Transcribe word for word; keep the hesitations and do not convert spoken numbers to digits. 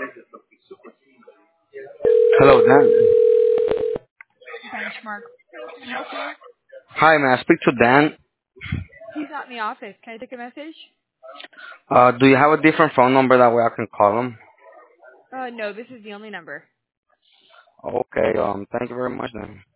Hello, Dan. Benchmark. Can I help you? Hi, may I speak to Dan? He's not in the office. Can I take a message? Uh, do you have a different phone number that way I can call him? Uh, no, this is the only number. Okay, um, thank you very much then.